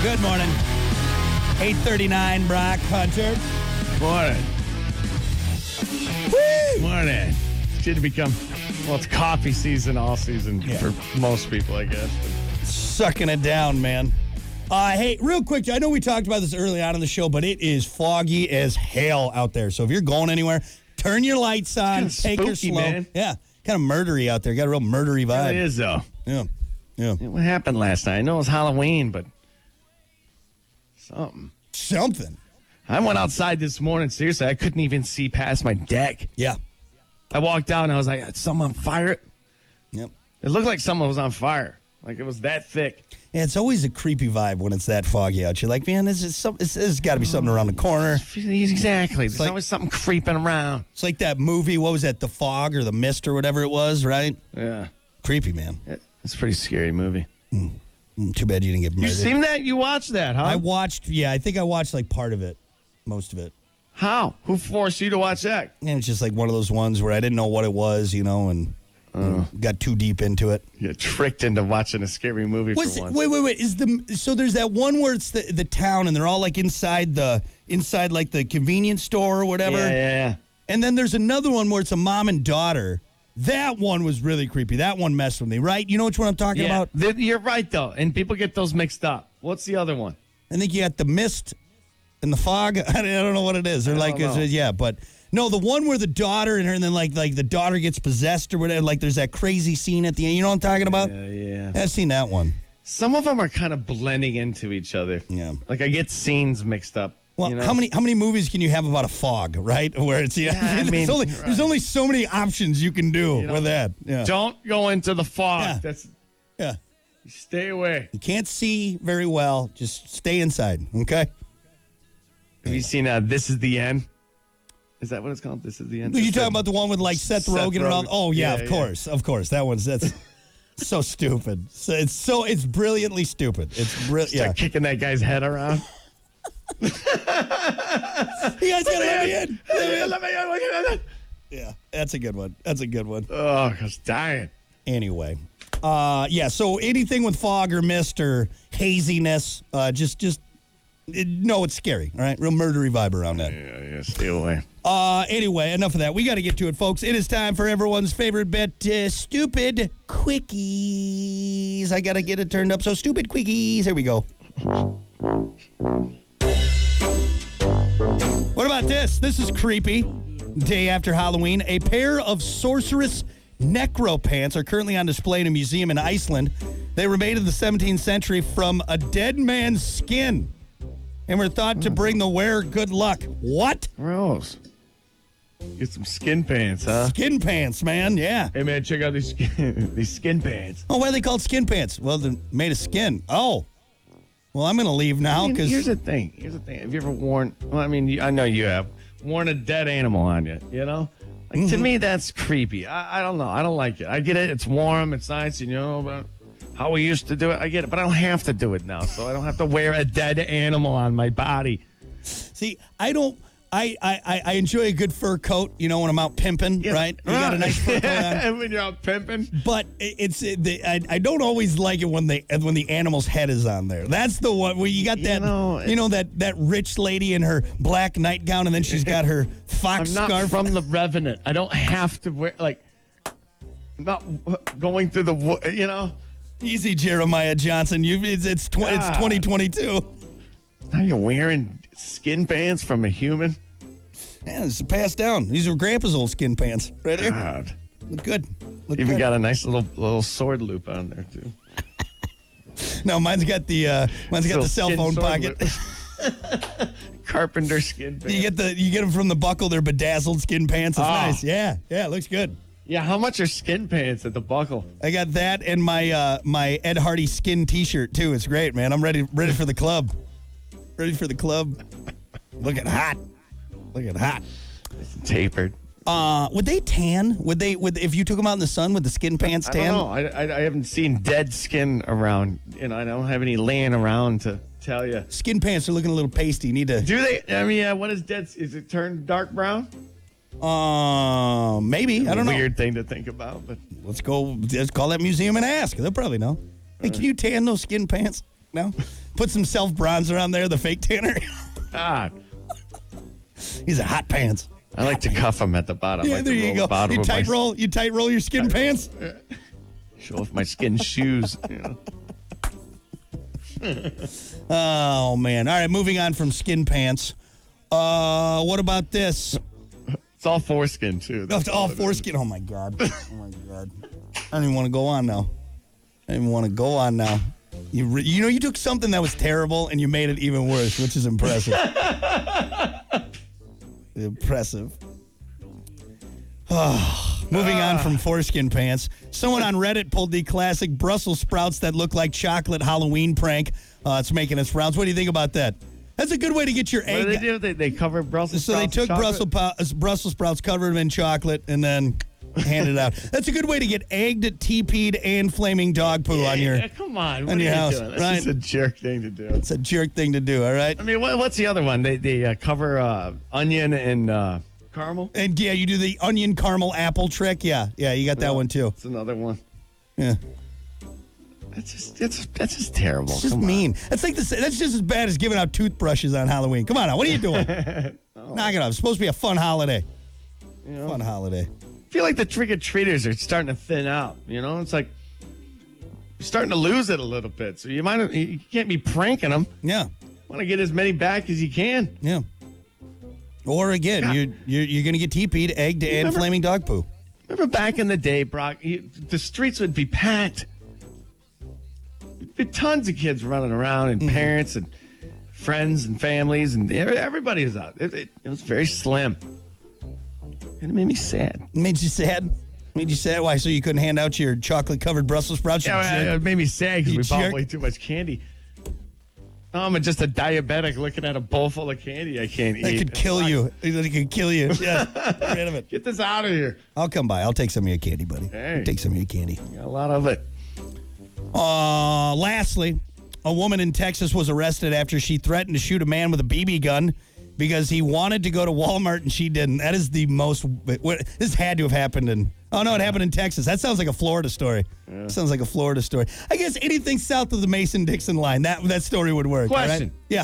Good morning. 8:39, Brock Hunter. Morning. Woo! Morning. It's going to become, well, it's coffee season all season for most people, I guess. Sucking it down, man. Hey, real quick, I know we talked about this early on in the show, but it is foggy as hell out there. So if you're going anywhere, turn your lights on, It's take kinda her spooky, slow. man. Yeah, kind of murdery out there. Got a real murdery vibe. It is, though. Yeah. What happened last night? I know it was Halloween, but something. I went outside this morning. Seriously, I couldn't even see past my deck. Yeah. I walked out and I was like, someone on fire? Yep. It looked like someone was on fire. Like it was that thick. Yeah, it's always a creepy vibe when it's that foggy out. You're like, man, there's got to be something around the corner. Exactly. There's like- always something creeping around. It's like that movie, what was that, The Fog or The Mist or whatever it was, right? Yeah. Creepy, man. It's a pretty scary movie. Too bad you didn't get You murdered. seen that? You watched that, huh? I think I watched like part of it, most of it. How? Who forced you to watch that? And it's just like one of those ones where I didn't know what it was, and got too deep into it. You got tricked into watching a scary movie for once. Wait. So there's that one where it's the town and they're all like inside like the convenience store or whatever. Yeah. And then there's another one where it's a mom and daughter. That one was really creepy. That one messed with me, right? You know which one I'm talking about? You're right, though. And people get those mixed up. What's the other one? I think you got the mist and the fog. I don't know what it is. They're like, but no, the one where the daughter and then like the daughter gets possessed or whatever. Like there's that crazy scene at the end. You know what I'm talking about? Yeah. I've seen that one. Some of them are kind of blending into each other. Yeah. Like I get scenes mixed up. Well, how many movies can you have about a fog, right? Where it's there's only so many options you can do with that. Yeah. Don't go into the fog. Yeah. Stay away. You can't see very well. Just stay inside, okay? Have you seen This Is the End? Is that what it's called? This Is the End? You talking about the one with like Seth Rogen and all? Oh yeah, of course. That's so stupid. It's brilliantly stupid. It's brilliant. Start kicking that guy's head around. You guys gotta let me in. Yeah, that's a good one. Oh, I was dying. Anyway, so anything with fog or mist or haziness, just no, it's scary. All right, real murdery vibe around that. Yeah, stay away. Anyway, enough of that. We got to get to it, folks. It is time for everyone's favorite bit, Stupid Quickies. I got to get it turned up, so Stupid Quickies. Here we go. What about this? This is creepy. Day after Halloween, a pair of sorceress necro pants are currently on display in a museum in Iceland. They were made in the 17th century from a dead man's skin and were thought to bring the wearer good luck. What? Gross. Get some skin pants, huh? Skin pants, man. Yeah. Hey, man, check out these skin pants. Oh, why are they called skin pants? Well, they're made of skin. Oh. Well, I'm going to leave now because... Here's the thing. Have you ever worn... Well, I mean, I know you have. Worn a dead animal on you, you know? Like, to me, that's creepy. I don't know. I don't like it. I get it. It's warm. It's nice, but how we used to do it, I get it. But I don't have to do it now, so I don't have to wear a dead animal on my body. See, I don't... I enjoy a good fur coat, when I'm out pimping, right? You got a nice fur coat on. When you're out pimping. But I don't always like it when the animal's head is on there. That's the one where you got that, that rich lady in her black nightgown, and then she's got her fox scarf. I'm not from the Revenant. I don't have to wear, I'm not going through the, Easy, Jeremiah Johnson. It's 2022. Now you're wearing skin pants from a human? Yeah, it's passed down. These are Grandpa's old skin pants. Right here. God. Look good. Even got a nice little sword loop on there, too. No, mine's got the cell phone pocket. Carpenter skin pants. You get them from the Buckle. They're bedazzled skin pants. It's nice. Yeah, it looks good. Yeah, how much are skin pants at the Buckle? I got that and my Ed Hardy skin T-shirt too. It's great, man. I'm ready for the club. Ready for the club. Looking hot. It's tapered. Would they tan? Would if you took them out in the sun, would the skin pants tan? I don't know. I haven't seen dead skin around. I don't have any laying around to tell you. Skin pants are looking a little pasty. You need to. Do they? I mean, what is dead? Is it turned dark brown? Maybe. I don't know. Weird thing to think about, but let's call that museum and ask. They'll probably know. Hey, can you tan those skin pants? now. Put some self-bronzer on there, the fake tanner. God. These are hot pants. I like to cuff them at the bottom. Yeah, like there you go. You tight roll your skin pants. Show off my skin shoes. Oh, man. All right, moving on from skin pants. What about this? It's all foreskin, too. It's all foreskin. Oh, my God. I don't even want to go on now. You took something that was terrible and you made it even worse, which is impressive. Impressive. Moving on from foreskin pants. Someone on Reddit pulled the classic Brussels sprouts that look like chocolate Halloween prank. It's making its rounds. What do you think about that? That's a good way to get your egg. What do they do? They cover Brussels sprouts. So they took Brussels sprouts, covered them in chocolate, and then handed it out. That's a good way to get egged, TP'd, and flaming dog poo on your come on, what on your house. Doing? That's right? just a jerk thing to do. It's a jerk thing to do. All right. I mean, what's the other one? They cover onion and caramel. And yeah, you do the onion caramel apple trick. Yeah, you got that one too. It's another one. Yeah. That's just terrible. It's just mean. That's like this. That's just as bad as giving out toothbrushes on Halloween. Come on now, what are you doing? Knock it off. It's supposed to be a fun holiday. Fun holiday. I feel like the trick-or-treaters are starting to thin out. It's like you're starting to lose it a little bit. So you can't be pranking them. Yeah. Want to get as many back as you can. Yeah. Or again, you're going to get TP'd, egged, and flaming dog poo. Remember back in the day, Brock, the streets would be packed. There'd be tons of kids running around and parents and friends and families, and everybody was out. It was very slim. And it made me sad. Made you sad? Made you sad? Why? So you couldn't hand out your chocolate-covered Brussels sprouts? Yeah, it made me sad because we bought way too much candy. I'm just a diabetic looking at a bowl full of candy I can't eat. It could kill you. It could kill you. Yeah, get rid of it. Get this out of here. I'll come by. I'll take some of your candy, buddy. Hey. Take some of your candy. Got a lot of it. Lastly, a woman in Texas was arrested after she threatened to shoot a man with a BB gun because he wanted to go to Walmart and she didn't. That is the most... This had to have happened in... Oh, no, it happened in Texas. That sounds like a Florida story. Yeah. Sounds like a Florida story. I guess anything south of the Mason-Dixon line, that story would work. Question. Right? Yeah.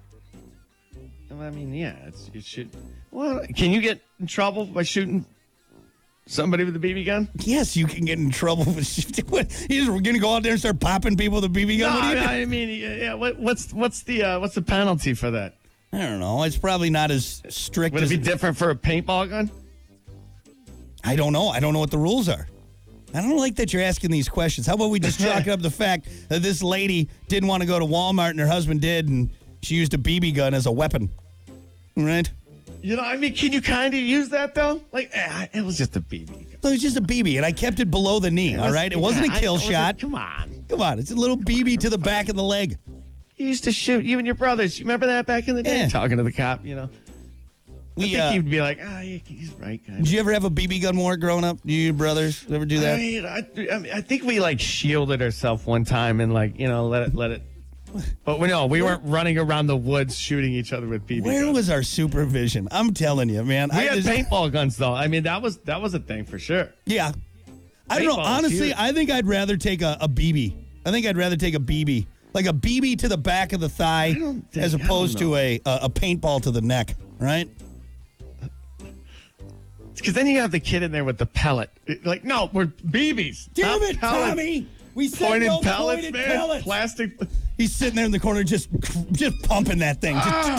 I mean, yeah, it should... Well, can you get in trouble by shooting somebody with a BB gun? Yes, you can get in trouble. You're just going to go out there and start popping people with a BB gun? No, I mean, yeah. What's the penalty for that? I don't know. It's probably not as strict. Would it be different for a paintball gun? I don't know. I don't know what the rules are. I don't like that you're asking these questions. How about we just chalk up the fact that this lady didn't want to go to Walmart and her husband did, and she used a BB gun as a weapon. Right? I mean, can you kind of use that, though? Like, it was just a BB gun. It was just a BB, and I kept it below the knee, all right? It wasn't a kill shot. Come on. It's a little BB to the back of the leg. You used to shoot, you and your brothers. You remember that back in the day? Yeah. Talking to the cop, I think he'd be like, yeah, he's right, guys. Did you ever have a BB gun war growing up? You and your brothers ever do that? I think we, shielded ourselves one time and, let it. But we weren't running around the woods shooting each other with BB guns. Where was our supervision? I'm telling you, man. We had paintball guns, though. I mean, that was a thing for sure. Yeah. I don't know. Honestly, I think I'd rather take a BB. I think I'd rather take a BB. Like a BB to the back of the thigh as opposed to a paintball to the neck, right? Because then you have the kid in there with the pellet. Like, no, we're BBs. Damn it, Tommy! We said pointed no pellets, pointed man. pellets. Plastic. He's sitting there in the corner just pumping that thing.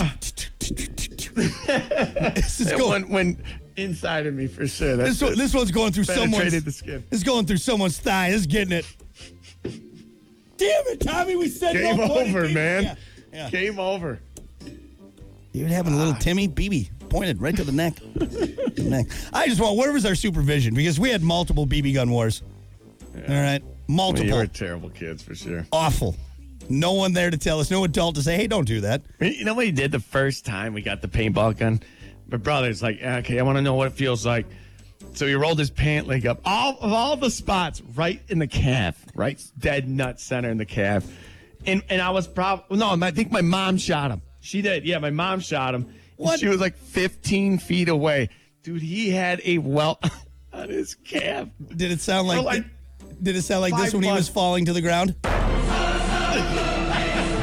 This is going when inside of me for sure. This one's going through someone's the skin. It's going through someone's thigh. It's getting it. Damn it, Tommy! We said game no pointed over, BB. man. Yeah. Game over. You're having a little Timmy BB pointed right to the neck. I just want, where was our supervision? Because we had multiple BB gun wars. Yeah. All right. Multiple. You were terrible kids for sure. Awful. No one there to tell us, no adult to say, hey, don't do that. You know what he did the first time we got the paintball gun? My brother's like, okay, I want to know what it feels like. So he rolled his pant leg up. All the spots right in the calf, right? Dead nut center in the calf. And I was I think my mom shot him. She did. Yeah, my mom shot him. What? She was like 15 feet away. Dude, he had a welt on his calf. Did it sound like this when he was falling to the ground?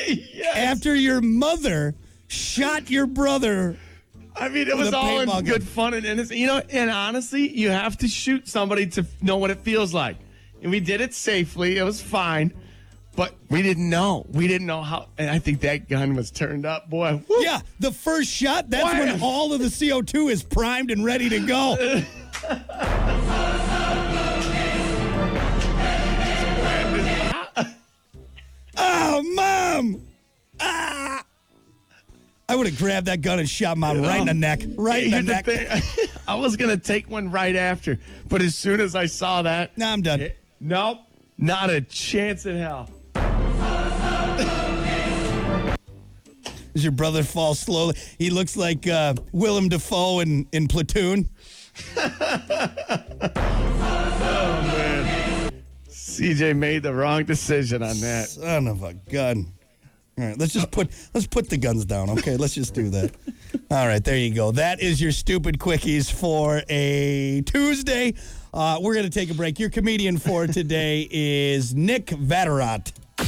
Yes. after your mother shot your brother. I mean, it was The all in paintball good gun. fun and innocent. And honestly, you have to shoot somebody to know what it feels like. And we did it safely. It was fine. But we didn't know. We didn't know how. And I think that gun was turned up, boy. Woo. Yeah, the first shot, that's Why? when all of the CO2 is primed and ready to go. Oh, Mom! Ah! I would have grabbed that gun and shot Mom right in the neck. Right in the Here's neck. thing. I was going to take one right after. But as soon as I saw that, Nah, I'm done. nope, not a chance in hell. As your brother falls slowly, he looks like Willem Dafoe in Platoon. Oh, man. CJ made the wrong decision on that. Son of a gun. All right, let's put the guns down, okay? Let's just do that. All right, there you go. That is your stupid quickies for a Tuesday. We're going to take a break. Your comedian for today is Nick Vatterott.